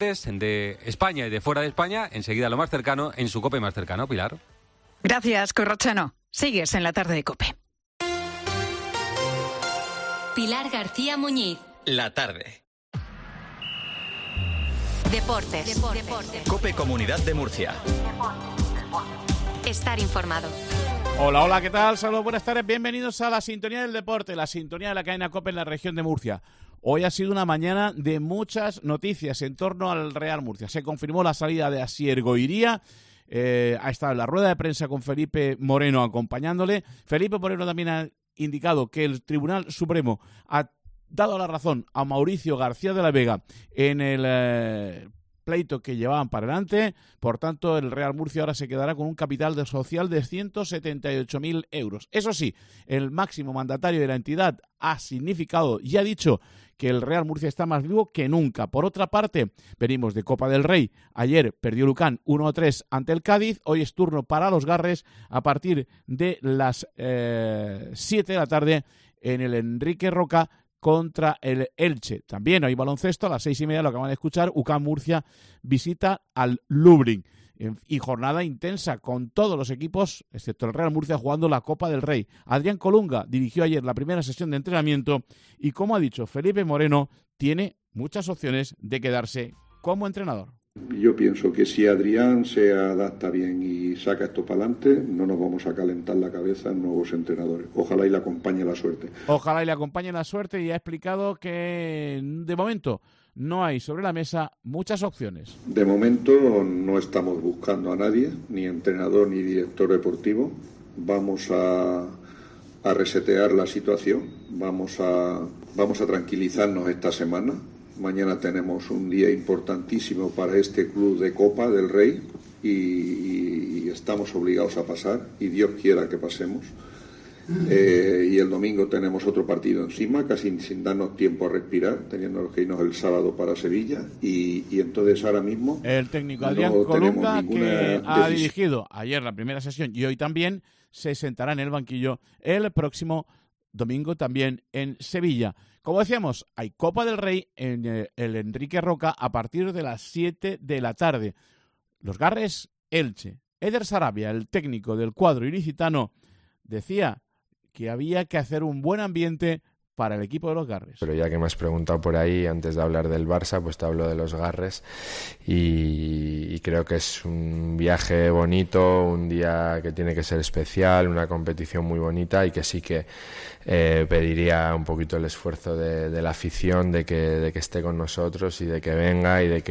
deportes de España y de fuera de España, enseguida lo más cercano en su COPE más cercano. Pilar. Gracias, Corrochano. Sigues en la tarde de COPE. Pilar García Muñiz. La tarde. Deportes. COPE Comunidad de Murcia. Estar informado. Hola, hola, ¿qué tal? Saludos, buenas tardes. Bienvenidos a la sintonía del deporte, la sintonía de la cadena COPE en la región de Murcia. Hoy ha sido una mañana de muchas noticias en torno al Real Murcia. Se confirmó la salida de Asier Goiría. Ha estado en la rueda de prensa con Felipe Moreno acompañándole. Felipe Moreno también ha indicado que el Tribunal Supremo ha dado la razón a Mauricio García de la Vega en el pleito que llevaban para adelante. Por tanto, el Real Murcia ahora se quedará con un capital social de 178.000 euros. Eso sí, el máximo mandatario de la entidad ha significado y ha dicho que el Real Murcia está más vivo que nunca. Por otra parte, venimos de Copa del Rey. Ayer perdió Lucán 1-3 ante el Cádiz. Hoy es turno para los Garres a partir de las 7 de la tarde en el Enrique Roca contra el Elche. También hay baloncesto a las 6:30, lo acaban de escuchar. UCAM Murcia visita al Lublin. Y jornada intensa con todos los equipos, excepto el Real Murcia, jugando la Copa del Rey. Adrián Colunga dirigió ayer la primera sesión de entrenamiento y, como ha dicho Felipe Moreno, tiene muchas opciones de quedarse como entrenador. Yo pienso que si Adrián se adapta bien y saca esto para adelante, no nos vamos a calentar la cabeza en nuevos entrenadores. Ojalá y le acompañe la suerte. Ojalá y le acompañe la suerte, y ha explicado que de momento no hay sobre la mesa muchas opciones. De momento no estamos buscando a nadie, ni entrenador ni director deportivo. Vamos a resetear la situación, vamos a tranquilizarnos esta semana. Mañana tenemos un día importantísimo para este club de Copa del Rey y estamos obligados a pasar, y Dios quiera que pasemos. Y el domingo tenemos otro partido encima, casi sin darnos tiempo a respirar, teniendo que irnos el sábado para Sevilla, y entonces ahora mismo el técnico Adrián Colunga, que ha dirigido ayer la primera sesión y hoy también, se sentará en el banquillo el próximo domingo también en Sevilla. Como decíamos, hay Copa del Rey en el Enrique Roca a partir de las 7 de la tarde. Los Garres, Elche. Eder Sarabia, el técnico del cuadro ilicitano, decía que había que hacer un buen ambiente para el equipo de los Garres. Pero ya que me has preguntado por ahí, antes de hablar del Barça, pues te hablo de los Garres, y creo que es un viaje bonito, un día que tiene que ser especial, una competición muy bonita, y que sí que pediría un poquito el esfuerzo de la afición, de que esté con nosotros y de que venga, y de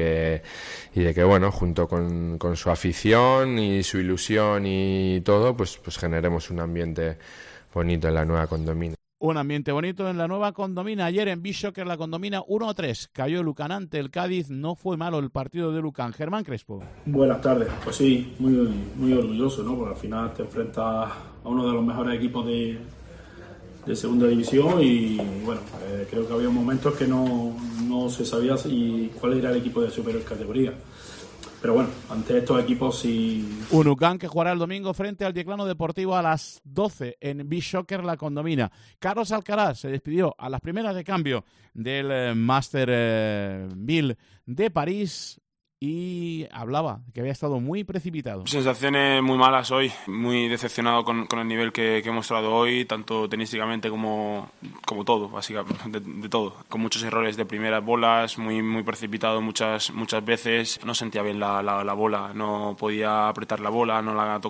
que bueno, junto con su afición y su ilusión y todo, pues generemos un ambiente bonito en la nueva Condomina. Un ambiente bonito en la nueva Condomina. Ayer en Bishoker la Condomina 1-3. Cayó Lucán ante el Cádiz. No fue malo el partido de Lucán. Germán Crespo. Buenas tardes. Pues sí, muy orgulloso, ¿no? Porque al final te enfrentas a uno de los mejores equipos de segunda división y bueno, creo que había momentos que no se sabía cuál era el equipo de superior categoría. Pero bueno, ante estos equipos sí. Un UCAM que jugará el domingo frente al Yeclano Deportivo a las 12 en Bishoker la Condomina. Carlos Alcaraz se despidió a las primeras de cambio del Master 1000 de París y hablaba que había estado muy precipitado. Sensaciones muy malas hoy, muy decepcionado con el nivel que he mostrado hoy, tanto tenísticamente como todo, básicamente, de todo. Con muchos errores de primeras bolas, muy precipitado muchas veces. No sentía bien la bola, no podía apretar la bola, no la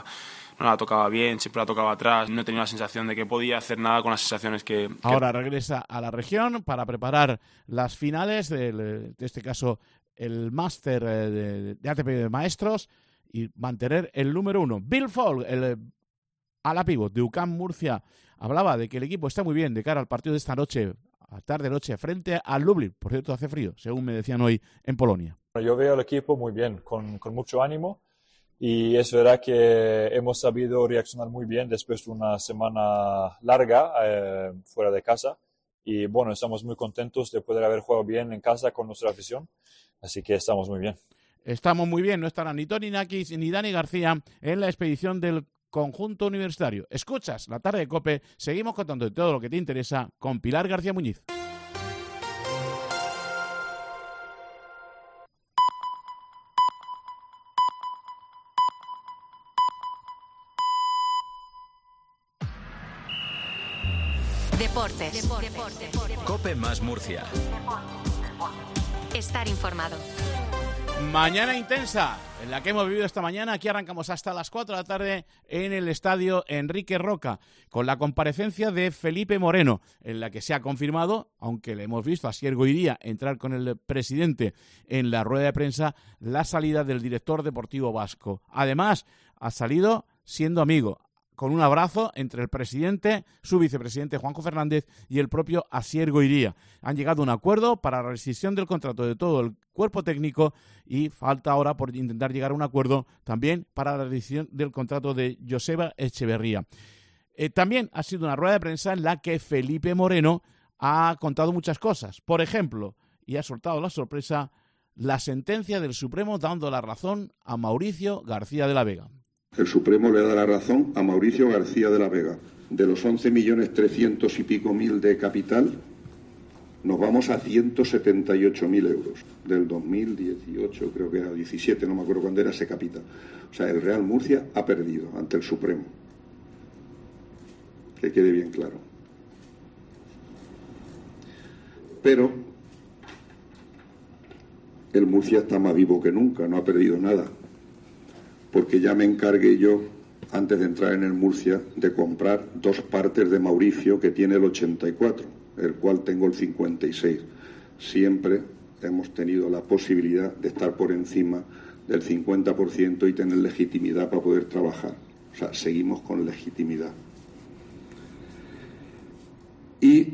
tocaba bien, siempre la tocaba atrás. No tenía la sensación de que podía hacer nada con las sensaciones que... Ahora regresa a la región para preparar las finales de este caso el máster de ATP de maestros y mantener el número 1. Bill Fall, el ala pívot de UCAM Murcia, hablaba de que el equipo está muy bien de cara al partido de esta noche, a tarde-noche, frente al Lublin. Por cierto, hace frío, según me decían hoy en Polonia. Yo veo al equipo muy bien, con mucho ánimo, y es verdad que hemos sabido reaccionar muy bien después de una semana larga fuera de casa. Y bueno, estamos muy contentos de poder haber jugado bien en casa con nuestra afición. Así que estamos muy bien. Estamos muy bien. No estarán ni Toni Nakis ni Dani García en la expedición del conjunto universitario. Escuchas la tarde de COPE. Seguimos contando de todo lo que te interesa con Pilar García Muñiz. Deportes. Cope más Murcia. Estar informado. Mañana intensa, en la que hemos vivido esta mañana. Aquí arrancamos hasta las 4 de la tarde en el estadio Enrique Roca, con la comparecencia de Felipe Moreno, en la que se ha confirmado, aunque le hemos visto a Asier Goiría entrar con el presidente en la rueda de prensa, la salida del director deportivo vasco. Además, ha salido siendo amigo, con un abrazo entre el presidente, su vicepresidente Juanjo Fernández y el propio Asier Goiría. Han llegado a un acuerdo para la rescisión del contrato de todo el cuerpo técnico y falta ahora por intentar llegar a un acuerdo también para la rescisión del contrato de Joseba Echeverría. También ha sido una rueda de prensa en la que Felipe Moreno ha contado muchas cosas. Por ejemplo, y ha soltado la sorpresa, la sentencia del Supremo dando la razón a Mauricio García de la Vega. El Supremo le da la razón a Mauricio García de la Vega. De los 11.300.000 y pico de capital, nos vamos a 178.000 euros. Del 2018, creo que era 17, no me acuerdo cuándo era ese capital. O sea, el Real Murcia ha perdido ante el Supremo. Que quede bien claro. Pero el Murcia está más vivo que nunca, no ha perdido nada. Porque ya me encargué yo, antes de entrar en el Murcia, de comprar 2 partes de Mauricio, que tiene el 84, el cual tengo el 56. Siempre hemos tenido la posibilidad de estar por encima del 50% y tener legitimidad para poder trabajar. O sea, seguimos con legitimidad. Y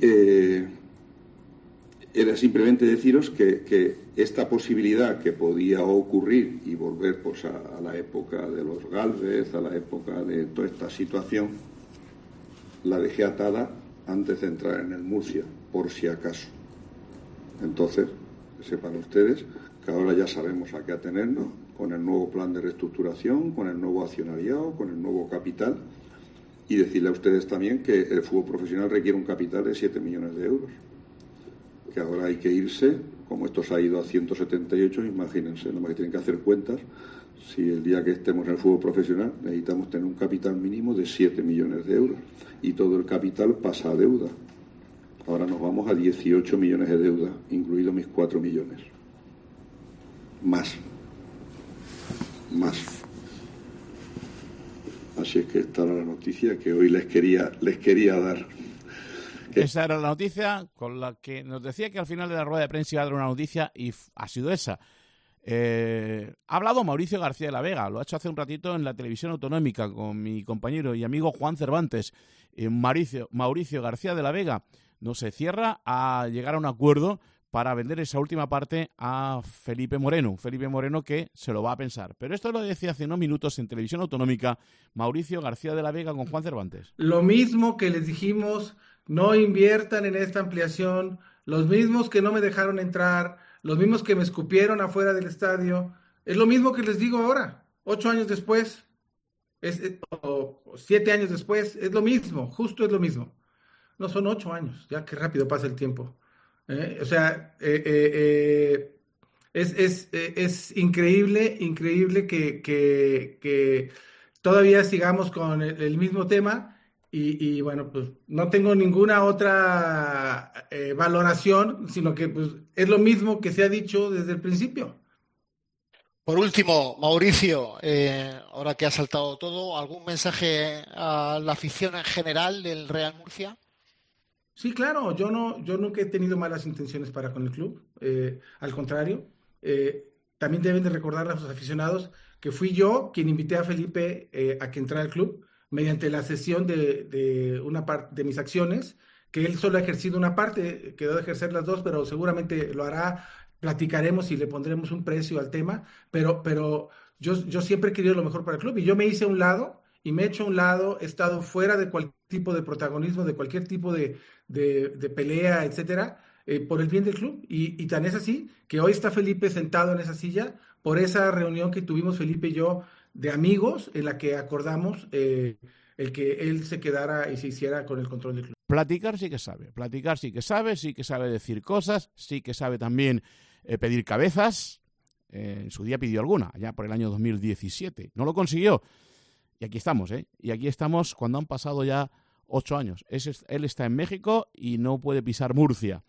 era simplemente deciros que esta posibilidad que podía ocurrir y volver pues a la época de los Gálvez, a la época de toda esta situación, la dejé atada antes de entrar en el Murcia, por si acaso. Entonces, que sepan ustedes que ahora ya sabemos a qué atenernos con el nuevo plan de reestructuración, con el nuevo accionariado, con el nuevo capital, y decirle a ustedes también que el fútbol profesional requiere un capital de 7 millones de euros. Que ahora hay que irse, como esto se ha ido a 178, imagínense, nomás que tienen que hacer cuentas, si el día que estemos en el fútbol profesional necesitamos tener un capital mínimo de 7 millones de euros y todo el capital pasa a deuda. Ahora nos vamos a 18 millones de deuda, incluidos mis 4 millones. Más. Así es que esta era la noticia que hoy les quería dar. Esa era la noticia con la que nos decía que al final de la rueda de prensa iba a dar una noticia y ha sido esa. Ha hablado Mauricio García de la Vega, lo ha hecho hace un ratito en la televisión autonómica con mi compañero y amigo Juan Cervantes. Mauricio García de la Vega no se cierra a llegar a un acuerdo para vender esa última parte a Felipe Moreno que se lo va a pensar. Pero esto lo decía hace unos minutos en televisión autonómica Mauricio García de la Vega con Juan Cervantes. Lo mismo que les dijimos, no inviertan en esta ampliación, los mismos que no me dejaron entrar, los mismos que me escupieron afuera del estadio, es lo mismo que les digo ahora, 8 años después, o 7 años después, es lo mismo, justo es lo mismo. No, son 8 años, ya qué rápido pasa el tiempo. Es increíble que todavía sigamos con el mismo tema. Y bueno, pues no tengo ninguna otra valoración, sino que pues es lo mismo que se ha dicho desde el principio. Por último, Mauricio, ahora que ha saltado todo, ¿algún mensaje a la afición en general del Real Murcia? Sí, claro, yo nunca he tenido malas intenciones para con el club, al contrario. También deben de recordar a los aficionados que fui yo quien invité a Felipe a que entrara al club, mediante la cesión de una parte de mis acciones, que él solo ha ejercido una parte, quedó de ejercer las 2, pero seguramente lo hará, platicaremos y le pondremos un precio al tema, pero yo siempre he querido lo mejor para el club y yo me hice a un lado y me he hecho a un lado, he estado fuera de cualquier tipo de protagonismo, de cualquier tipo de pelea, etcétera, por el bien del club y tan es así que hoy está Felipe sentado en esa silla por esa reunión que tuvimos Felipe y yo de amigos en la que acordamos el que él se quedara y se hiciera con el control del club. Platicar sí que sabe decir cosas, sí que sabe también pedir cabezas. En su día pidió alguna, ya por el año 2017. No lo consiguió. Y aquí estamos, Y aquí estamos cuando han pasado ya 8 años. Él está en México y no puede pisar Murcia.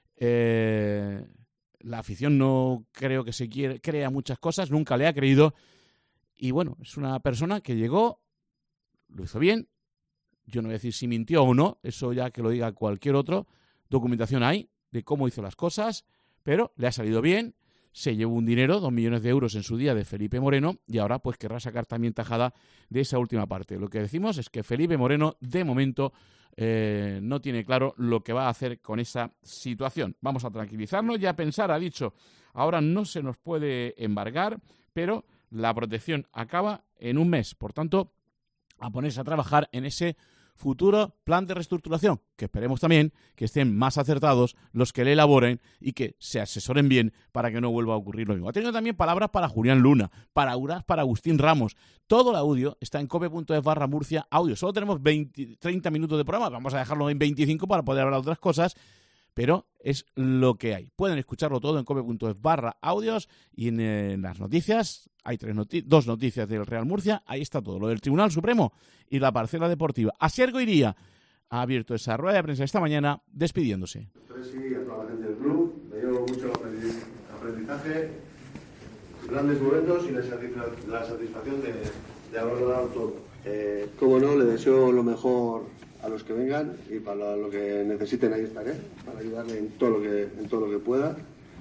La afición no creo que crea muchas cosas, nunca le ha creído. Y bueno, es una persona que llegó, lo hizo bien. Yo no voy a decir si mintió o no, eso ya que lo diga cualquier otro. Documentación hay de cómo hizo las cosas, pero le ha salido bien. Se llevó un dinero, 2 millones de euros en su día de Felipe Moreno, y ahora pues querrá sacar también tajada de esa última parte. Lo que decimos es que Felipe Moreno, de momento, no tiene claro lo que va a hacer con esa situación. Vamos a tranquilizarnos y a pensar, ha dicho, ahora no se nos puede embargar, pero la protección acaba en un mes. Por tanto, a ponerse a trabajar en ese futuro plan de reestructuración, que esperemos también que estén más acertados los que le elaboren y que se asesoren bien para que no vuelva a ocurrir lo mismo. Ha tenido también palabras para Julián Luna, para Agustín Ramos. Todo el audio está en cope.es/Murcia audio. Solo tenemos 30 minutos de programa, vamos a dejarlo en 25 para poder hablar de otras cosas, pero es lo que hay. Pueden escucharlo todo en cope.es/audios y en las noticias. Hay 2 noticias del Real Murcia, ahí está todo, lo del Tribunal Supremo y la parcela deportiva. Asier Goiría ha abierto esa rueda de prensa esta mañana despidiéndose. Sí, a toda la gente del club, me llevo mucho aprendizaje, grandes momentos y la satisfacción de haberlo dado todo. Como no, le deseo lo mejor a los que vengan y para lo que necesiten ahí estaré, para ayudarle en todo lo que pueda.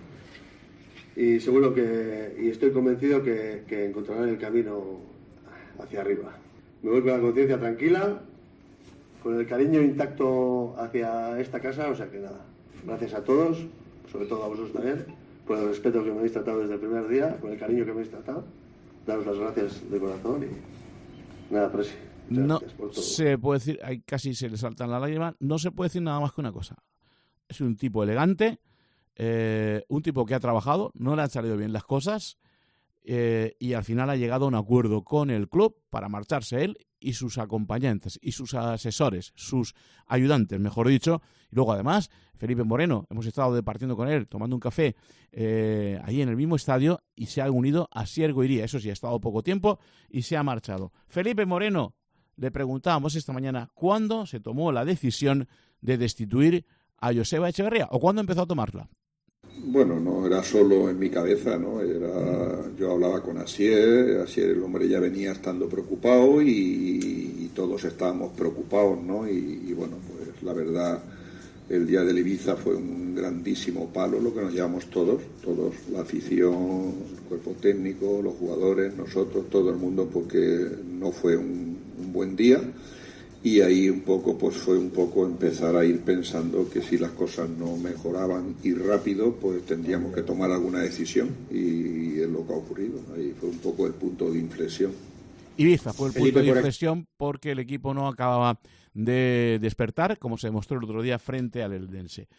Y seguro y estoy convencido que encontrarán el camino hacia arriba. Me voy con la conciencia tranquila, con el cariño intacto hacia esta casa, o sea que nada, gracias a todos, sobre todo a vosotros también, por el respeto que me habéis tratado desde el primer día, por el cariño que me habéis tratado, daros las gracias de corazón y nada, Presi. No se puede decir, casi se le saltan las lágrimas, no se puede decir nada más que una cosa. Es un tipo elegante, un tipo que ha trabajado, no le han salido bien las cosas y al final ha llegado a un acuerdo con el club para marcharse él y sus acompañantes y sus asesores, sus ayudantes, mejor dicho. Y luego además, Felipe Moreno, hemos estado departiendo con él, tomando un café ahí en el mismo estadio y se ha unido a Asier Goiría. Eso sí, ha estado poco tiempo y se ha marchado. Felipe Moreno, le preguntábamos esta mañana cuándo se tomó la decisión de destituir a Joseba Echeverría o cuándo empezó a tomarla. Bueno, no era solo en mi cabeza, ¿no? Yo hablaba con Asier, el hombre ya venía estando preocupado y todos estábamos preocupados, ¿no? Y bueno, pues la verdad, el día del Ibiza fue un grandísimo palo, lo que nos llevamos todos, la afición, el cuerpo técnico, los jugadores, nosotros, todo el mundo, porque no fue un buen día. Y ahí un poco, pues fue un poco empezar a ir pensando que si las cosas no mejoraban y rápido, pues tendríamos que tomar alguna decisión y es lo que ha ocurrido. Ahí fue un poco el punto de inflexión. Ibiza fue el punto de inflexión porque el equipo no acababa de despertar, como se demostró el otro día frente al Eldense.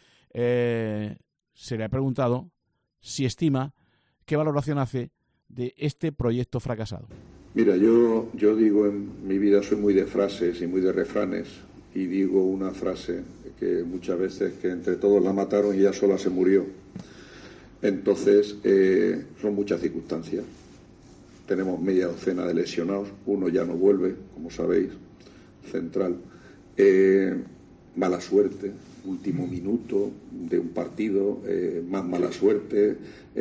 Se le ha preguntado si estima qué valoración hace de este proyecto fracasado. Mira, yo digo en mi vida soy muy de frases y muy de refranes y digo una frase que muchas veces que entre todos la mataron y ella sola se murió. Entonces, son muchas circunstancias. Tenemos media docena de lesionados, uno ya no vuelve, como sabéis, central. Mala suerte, último minuto de un partido, más mala suerte,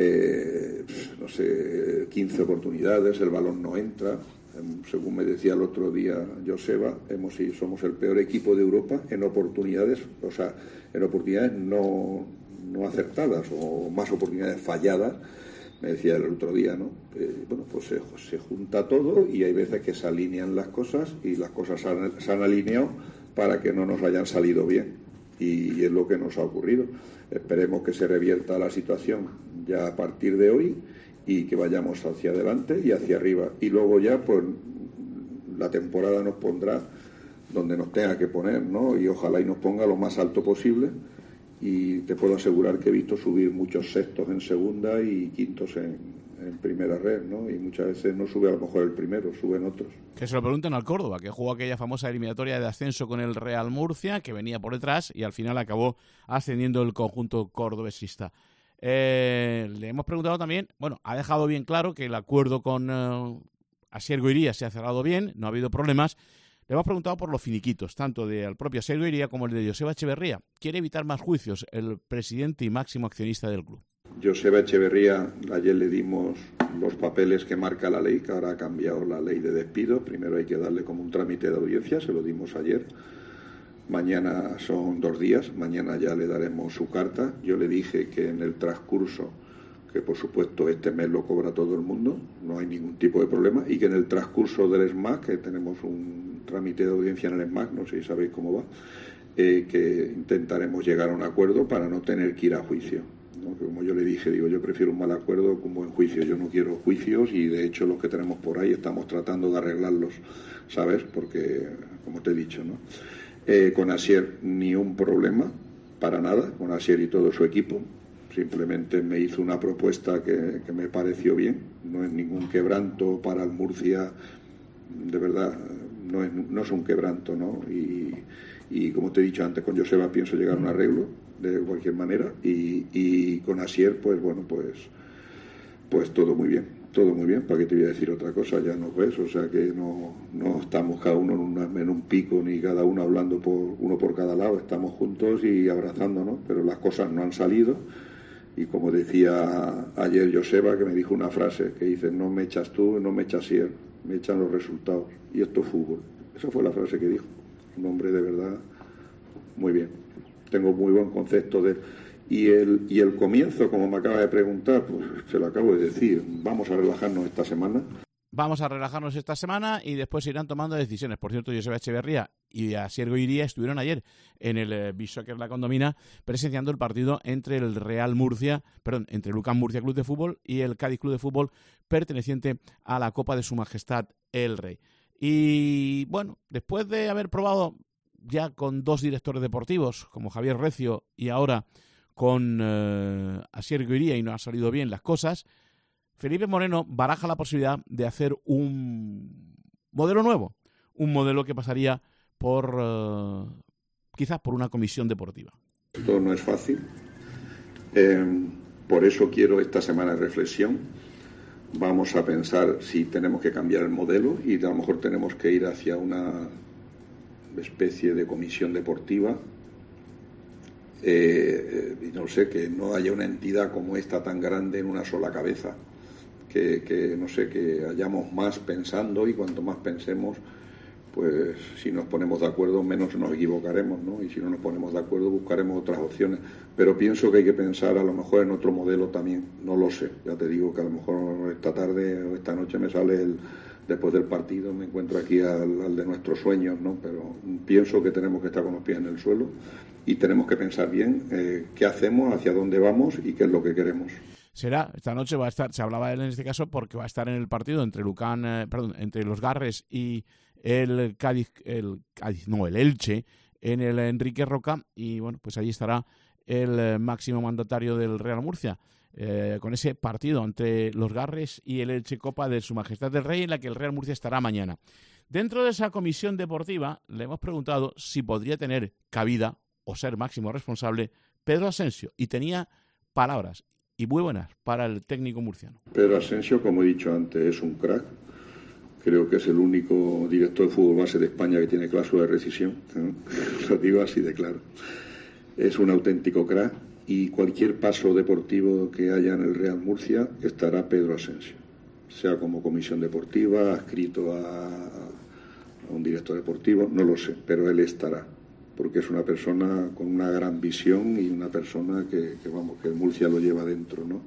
15 oportunidades, el balón no entra. Según me decía el otro día Joseba, somos el peor equipo de Europa en oportunidades, en oportunidades no acertadas o más oportunidades falladas. Me decía el otro día, ¿no? Bueno, pues se junta todo y hay veces que se alinean las cosas y las cosas se han alineado para que no nos hayan salido bien y es lo que nos ha ocurrido. Esperemos que se revierta la situación ya a partir de hoy y que vayamos hacia adelante y hacia arriba y luego ya pues la temporada nos pondrá donde nos tenga que poner, ¿no? Y ojalá y nos ponga lo más alto posible. Y te puedo asegurar que he visto subir muchos sextos en segunda y quintos en primera red, ¿no? Y muchas veces no sube a lo mejor el primero, suben otros. Que se lo pregunten al Córdoba, que jugó aquella famosa eliminatoria de ascenso con el Real Murcia, que venía por detrás y al final acabó ascendiendo el conjunto cordobesista. Le hemos preguntado también, bueno, ha dejado bien claro que el acuerdo con Asier Goiría se ha cerrado bien, no ha habido problemas, Le hemos preguntado por los finiquitos, tanto del propio Asier Goiría como el de Joseba Echeverría. Quiere evitar más juicios, el presidente y máximo accionista del club. Joseba Echeverría, ayer le dimos los papeles que marca la ley, que ahora ha cambiado la ley de despido. Primero hay que darle como un trámite de audiencia, se lo dimos ayer. Mañana son 2 días, mañana ya le daremos su carta. Yo le dije que en el transcurso, que por supuesto este mes lo cobra todo el mundo, no hay ningún tipo de problema, y que en el transcurso del SMAC, que tenemos un trámite de audiencia en el SMAC, no sé si sabéis cómo va, que intentaremos llegar a un acuerdo para no tener que ir a juicio, ¿no? Como yo le dije, digo, yo prefiero un mal acuerdo que un buen juicio. Yo no quiero juicios y de hecho los que tenemos por ahí estamos tratando de arreglarlos, ¿sabes? Porque, como te he dicho, ¿no? Con Asier ni un problema, para nada, con Asier y todo su equipo. Simplemente me hizo una propuesta que me pareció bien. No es ningún quebranto para el Murcia, de verdad, no es un quebranto, ¿no? Y como te he dicho antes, con Joseba pienso llegar a un arreglo de cualquier manera, y con Asier, pues bueno, pues todo muy bien. Todo muy bien, ¿para qué te voy a decir otra cosa? Ya no ves, o sea que no estamos cada uno en un pico, ni cada uno hablando uno por cada lado, estamos juntos y abrazándonos, pero las cosas no han salido, y como decía ayer Joseba, que me dijo una frase que dice: no me echas tú, no me echas Asier, me echan los resultados, y esto es fútbol. Esa fue la frase que dijo, un hombre de verdad muy bien, tengo muy buen concepto de él. Y el comienzo, como me acaba de preguntar, pues se lo acabo de decir, vamos a relajarnos esta semana. Vamos a relajarnos esta semana y después se irán tomando decisiones. Por cierto, Joseba Echeverría y Asier Goiría estuvieron ayer en el Beach Soccer La Condomina presenciando el partido entre el entre Lucán Murcia Club de Fútbol y el Cádiz Club de Fútbol, perteneciente a la Copa de Su Majestad el Rey. Y bueno, después de haber probado ya con 2 directores deportivos, como Javier Recio y ahora con Asier Goiría, y no han salido bien las cosas, Felipe Moreno baraja la posibilidad de hacer un modelo nuevo, un modelo que pasaría quizás por una comisión deportiva. Esto no es fácil, por eso quiero esta semana de reflexión. Vamos a pensar si tenemos que cambiar el modelo y a lo mejor tenemos que ir hacia una especie de comisión deportiva. Y no sé, que no haya una entidad como esta tan grande en una sola cabeza, que no sé, que hayamos más pensando, y cuanto más pensemos, pues si nos ponemos de acuerdo menos nos equivocaremos, ¿no? Y si no nos ponemos de acuerdo buscaremos otras opciones, pero pienso que hay que pensar a lo mejor en otro modelo también, no lo sé, ya te digo que a lo mejor esta tarde o esta noche me sale después del partido, me encuentro aquí al de nuestros sueños, ¿no? Pero pienso que tenemos que estar con los pies en el suelo y tenemos que pensar bien qué hacemos, hacia dónde vamos y qué es lo que queremos. Esta noche va a estar, se hablaba de él en este caso porque va a estar en el partido entre entre los Garres y el Elche, en el Enrique Roca, y bueno, pues allí estará el máximo mandatario del Real Murcia, con ese partido entre los Garres y el Elche, Copa de Su Majestad del Rey, en la que el Real Murcia estará mañana. Dentro de esa comisión deportiva le hemos preguntado si podría tener cabida o ser máximo responsable Pedro Asensio, y tenía palabras y muy buenas para el técnico murciano. Pedro Asensio, como he dicho antes, es un crack. Creo que es el único director de fútbol base de España que tiene cláusula de rescisión. Lo digo así de claro. Es un auténtico crack, y cualquier paso deportivo que haya en el Real Murcia estará Pedro Asensio. Sea como comisión deportiva, adscrito a un director deportivo, no lo sé, pero él estará. Porque es una persona con una gran visión y una persona que el Murcia lo lleva dentro, ¿no?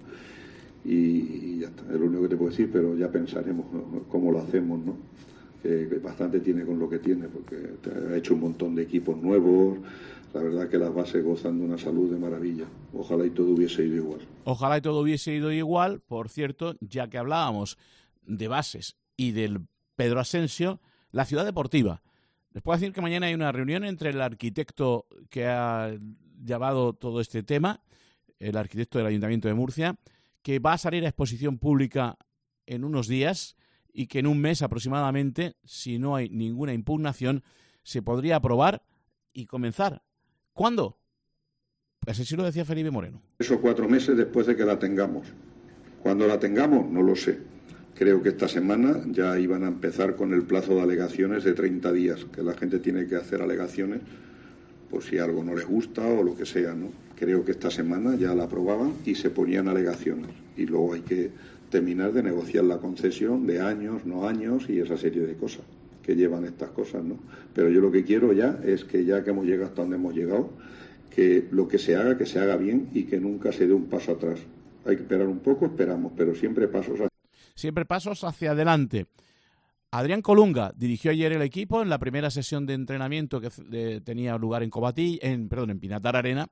Y ya está, es lo único que te puedo decir, pero ya pensaremos cómo lo hacemos, ¿no? Que bastante tiene con lo que tiene, porque ha hecho un montón de equipos nuevos, la verdad que las bases gozan de una salud de maravilla. Ojalá y todo hubiese ido igual. Ojalá y todo hubiese ido igual. Por cierto, ya que hablábamos de bases y del Pedro Asensio, la Ciudad Deportiva. Les puedo decir que mañana hay una reunión entre el arquitecto que ha llevado todo este tema, el arquitecto del Ayuntamiento de Murcia, que va a salir a exposición pública en unos días, y que en un mes aproximadamente, si no hay ninguna impugnación, se podría aprobar y comenzar. ¿Cuándo? Pues así lo decía Felipe Moreno. 3 o 4 meses después de que la tengamos. Cuando la tengamos, no lo sé. Creo que esta semana ya iban a empezar con el plazo de alegaciones de 30 días, que la gente tiene que hacer alegaciones por si algo no les gusta o lo que sea, ¿no? Creo que esta semana ya la aprobaban y se ponían alegaciones. Y luego hay que terminar de negociar la concesión de años, no años y esa serie de cosas que llevan estas cosas, ¿no? Pero yo lo que quiero ya es que ya que hemos llegado hasta donde hemos llegado, que lo que se haga bien y que nunca se dé un paso atrás. Hay que esperar un poco, esperamos, pero siempre pasos hacia adelante. Adrián Colunga dirigió ayer el equipo en la primera sesión de entrenamiento que tenía lugar en Pinatar Arena,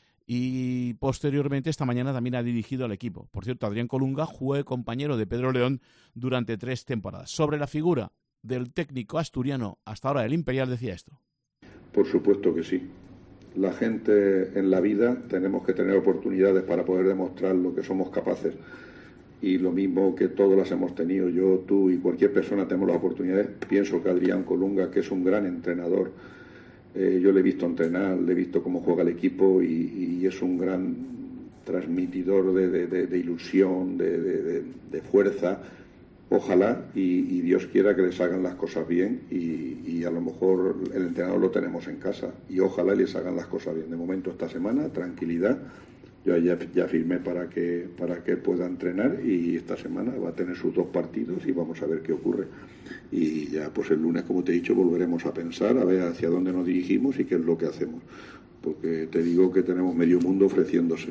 y posteriormente esta mañana también ha dirigido al equipo. Por cierto, Adrián Colunga fue compañero de Pedro León durante 3 temporadas. Sobre la figura del técnico asturiano hasta ahora del Imperial decía esto. Por supuesto que sí. La gente en la vida tenemos que tener oportunidades para poder demostrar lo que somos capaces. Y lo mismo que todas las hemos tenido, yo, tú y cualquier persona tenemos las oportunidades. Pienso que Adrián Colunga, que es un gran entrenador, yo le he visto entrenar, le he visto cómo juega el equipo y es un gran transmitidor de ilusión, de fuerza. Ojalá y Dios quiera que les hagan las cosas bien y a lo mejor el entrenador lo tenemos en casa y ojalá les hagan las cosas bien. De momento esta semana, tranquilidad. Yo ya firmé para que pueda entrenar y esta semana va a tener sus 2 partidos y vamos a ver qué ocurre. Y ya pues el lunes, como te he dicho, volveremos a pensar, a ver hacia dónde nos dirigimos y qué es lo que hacemos. Porque te digo que tenemos medio mundo ofreciéndose,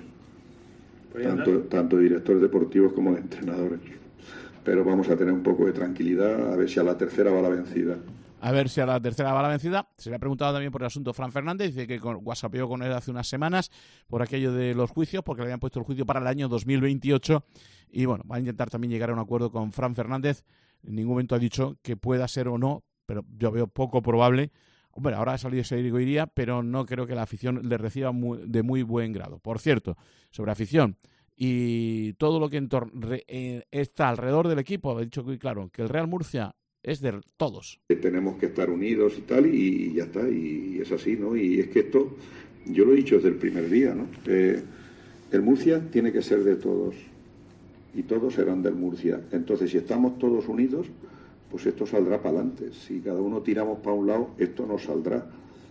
tanto directores deportivos como de entrenadores. Pero vamos a tener un poco de tranquilidad, a ver si a la tercera va la vencida. Se le ha preguntado también por el asunto Fran Fernández, dice que whatsappeó con él hace unas semanas por aquello de los juicios, porque le habían puesto el juicio para el año 2028 y bueno, va a intentar también llegar a un acuerdo con Fran Fernández. En ningún momento ha dicho que pueda ser o no, pero yo veo poco probable. Hombre, ahora ha salido Sergio Iría, pero no creo que la afición le reciba de muy buen grado. Por cierto, sobre afición y todo lo que está alrededor del equipo, ha dicho muy claro que el Real Murcia es de todos. Tenemos que estar unidos y tal, y ya está, y es así, ¿no? Y es que esto, yo lo he dicho desde el primer día, ¿no? El Murcia tiene que ser de todos, y todos serán del Murcia. Entonces, si estamos todos unidos, pues esto saldrá para adelante. Si cada uno tiramos para un lado, esto no saldrá.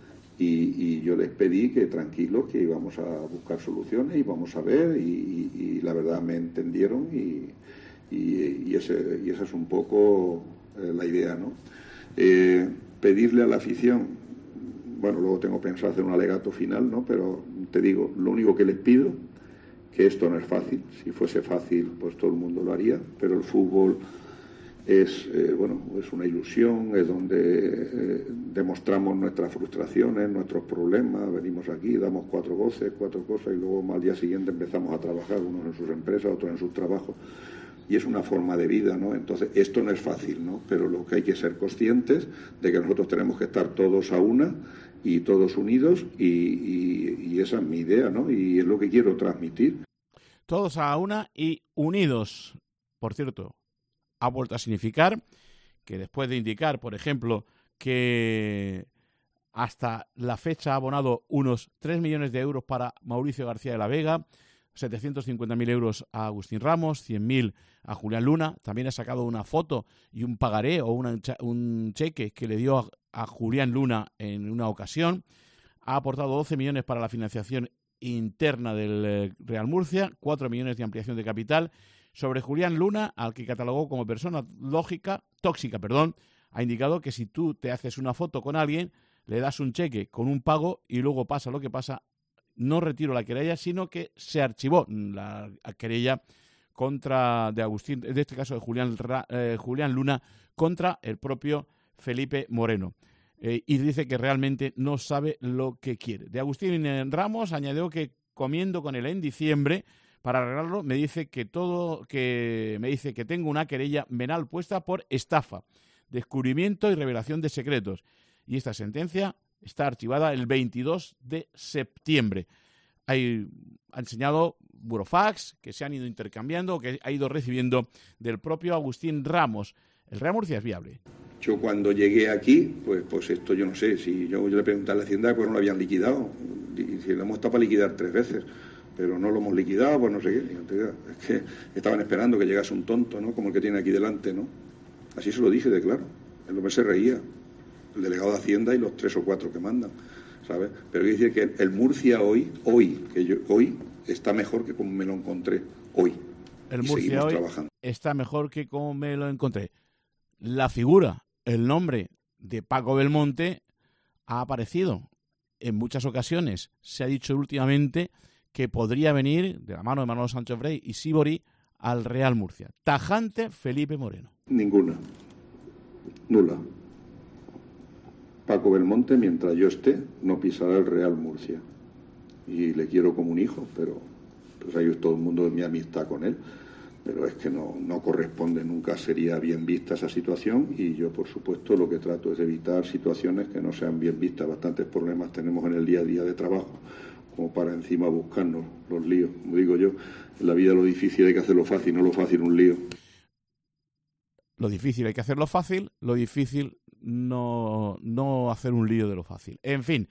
Y yo les pedí que tranquilos, que íbamos a buscar soluciones, y vamos a ver, y la verdad me entendieron, y esa es un poco la idea, ¿no? Pedirle a la afición, bueno, luego tengo pensado hacer un alegato final, ¿no? Pero te digo, lo único que les pido, que esto no es fácil. Si fuese fácil, pues todo el mundo lo haría, pero el fútbol es una ilusión, es donde demostramos nuestras frustraciones, nuestros problemas. Venimos aquí, damos 4 voces, 4 cosas, y luego al día siguiente empezamos a trabajar, unos en sus empresas, otros en sus trabajos. Y es una forma de vida, ¿no? Entonces, esto no es fácil, ¿no? Pero lo que hay que ser conscientes de que nosotros tenemos que estar todos a una y todos unidos, y esa es mi idea, ¿no? Y es lo que quiero transmitir. Todos a una y unidos. Por cierto, ha vuelto a significar que después de indicar, por ejemplo, que hasta la fecha ha abonado unos 3 millones de euros para Mauricio García de la Vega, 750.000 euros a Agustín Ramos, 100.000 a Julián Luna. También ha sacado una foto y un pagaré o un cheque que le dio a Julián Luna en una ocasión. Ha aportado 12 millones para la financiación interna del Real Murcia, 4 millones de ampliación de capital. Sobre Julián Luna, al que catalogó como persona tóxica, ha indicado que si tú te haces una foto con alguien, le das un cheque con un pago y luego pasa lo que pasa, no retiro la querella, sino que se archivó la querella de Agustín, en este caso de Julián Luna, contra el propio Felipe Moreno. Y dice que realmente no sabe lo que quiere. De Agustín Ramos añadió que comiendo con él en diciembre para arreglarlo, me dice que tengo una querella penal puesta por estafa, descubrimiento y revelación de secretos. Y esta sentencia está archivada el 22 de septiembre. Ha enseñado burofax que se han ido intercambiando, que ha ido recibiendo del propio Agustín Ramos. El Real Murcia es viable. Yo cuando llegué aquí, pues esto yo no sé, si yo le pregunté a la Hacienda por qué no lo habían liquidado, y si lo hemos estado para liquidar 3 veces. pero no lo hemos liquidado, pues no sé qué. Es que estaban esperando que llegase un tonto, ¿no? Como el que tiene aquí delante, ¿no? Así se lo dije de claro. El hombre se reía. El delegado de Hacienda y los 3 o 4 que mandan, ¿sabes? Pero quiero decir que el Murcia hoy está mejor que como me lo encontré hoy. El Murcia hoy está mejor que como me lo encontré. La figura, el nombre de Paco Belmonte ha aparecido en muchas ocasiones. Se ha dicho últimamente que podría venir de la mano de Manolo Sánchez Frey y Sibori al Real Murcia. Tajante Felipe Moreno. Ninguna. Nula. Paco Belmonte, mientras yo esté, no pisará el Real Murcia. Y le quiero como un hijo, pero pues ahí todo el mundo de mi amistad con él. Pero es que no corresponde, nunca sería bien vista esa situación, y yo, por supuesto, lo que trato es evitar situaciones que no sean bien vistas. Bastantes problemas tenemos en el día a día de trabajo, como para encima buscarnos los líos. Como digo yo, en la vida lo difícil hay que hacerlo fácil, no lo fácil un lío. Lo difícil hay que hacerlo fácil, lo difícil no hacer un lío de lo fácil. En fin,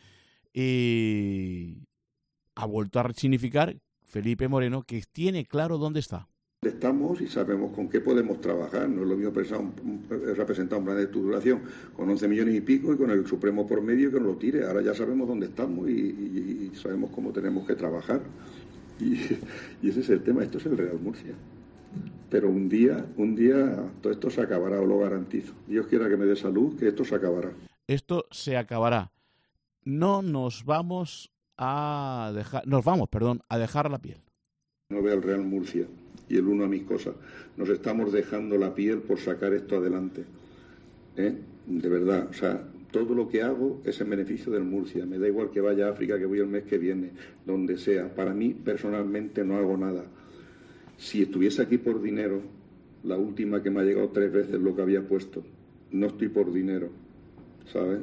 y ha vuelto a resignificar Felipe Moreno que tiene claro dónde está. Estamos y sabemos con qué podemos trabajar. No es lo mismo representar un plan de estructuración con 11 millones y pico y con el Supremo por medio que nos lo tire. Ahora ya sabemos dónde estamos y sabemos cómo tenemos que trabajar. Y ese es el tema. Esto es el Real Murcia. Pero un día todo esto se acabará, os lo garantizo. Dios quiera que me dé salud, que esto se acabará. Esto se acabará. Nos vamos a dejar la piel. No veo al Real Murcia y el uno a mis cosas. Nos estamos dejando la piel por sacar esto adelante. De verdad, o sea, todo lo que hago es en beneficio del Murcia. Me da igual que vaya a África, que voy el mes que viene, donde sea. Para mí, personalmente, no hago nada. Si estuviese aquí por dinero, la última que me ha llegado 3 veces lo que había puesto. No estoy por dinero, ¿sabes?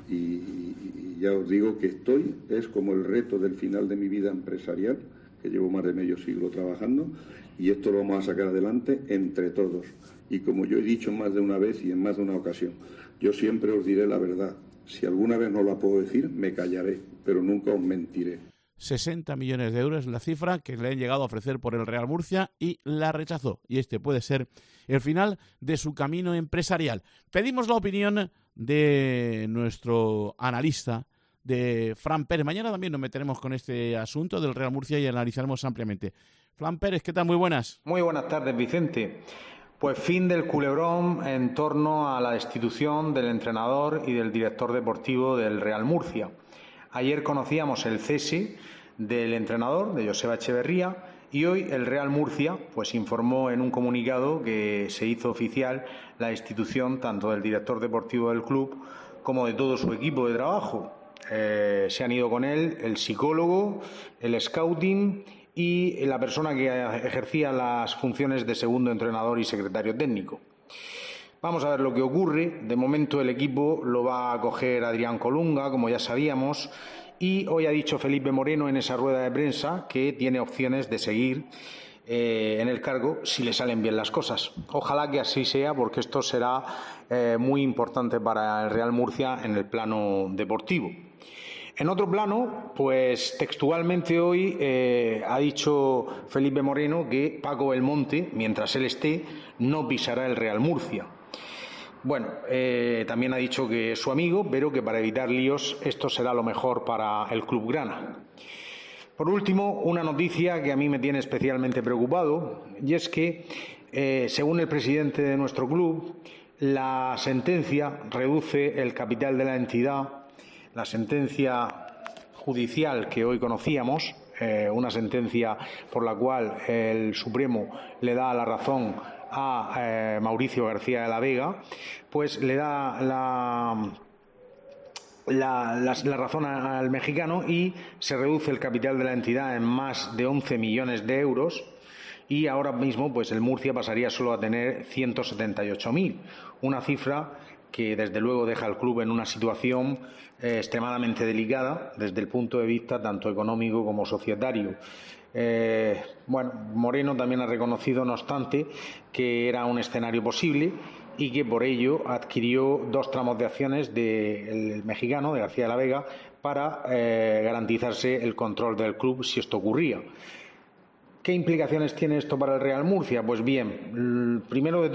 Y ya os digo que es como el reto del final de mi vida empresarial, que llevo más de medio siglo trabajando, y esto lo vamos a sacar adelante entre todos. Y como yo he dicho más de una vez y en más de una ocasión, yo siempre os diré la verdad. Si alguna vez no la puedo decir, me callaré, pero nunca os mentiré. 60 millones de euros es la cifra que le han llegado a ofrecer por el Real Murcia y la rechazó. Y este puede ser el final de su camino empresarial. Pedimos la opinión de nuestro analista, de Fran Pérez. Mañana también nos meteremos con este asunto del Real Murcia y analizaremos ampliamente. Fran Pérez, ¿qué tal? Muy buenas. Muy buenas tardes, Vicente. Pues fin del culebrón en torno a la destitución del entrenador y del director deportivo del Real Murcia. Ayer conocíamos el cese del entrenador, de Joseba Echeverría, y hoy el Real Murcia pues informó en un comunicado que se hizo oficial la destitución tanto del director deportivo del club como de todo su equipo de trabajo. Se han ido con él el psicólogo, el scouting y la persona que ejercía las funciones de segundo entrenador y secretario técnico. Vamos a ver lo que ocurre. De momento el equipo lo va a coger Adrián Colunga, como ya sabíamos, y hoy ha dicho Felipe Moreno en esa rueda de prensa que tiene opciones de seguir en el cargo si le salen bien las cosas. Ojalá que así sea, porque esto será muy importante para el Real Murcia en el plano deportivo. En otro plano, pues textualmente hoy ha dicho Felipe Moreno que Paco Belmonte, mientras él esté, no pisará el Real Murcia. Bueno, también ha dicho que es su amigo, pero que para evitar líos esto será lo mejor para el club grana. Por último, una noticia que a mí me tiene especialmente preocupado, y es que, según el presidente de nuestro club, la sentencia reduce el capital de la entidad. La sentencia judicial que hoy conocíamos, una sentencia por la cual el Supremo le da la razón a Mauricio García de la Vega, pues le da la razón al mexicano y se reduce el capital de la entidad en más de 11 millones de euros y ahora mismo pues el Murcia pasaría solo a tener 178.000, una cifra que desde luego deja al club en una situación extremadamente delicada desde el punto de vista tanto económico como societario. Moreno también ha reconocido, no obstante, que era un escenario posible y que por ello adquirió 2 tramos de acciones del mexicano, de García de la Vega, para garantizarse el control del club si esto ocurría. ¿Qué implicaciones tiene esto para el Real Murcia? Pues bien, primero de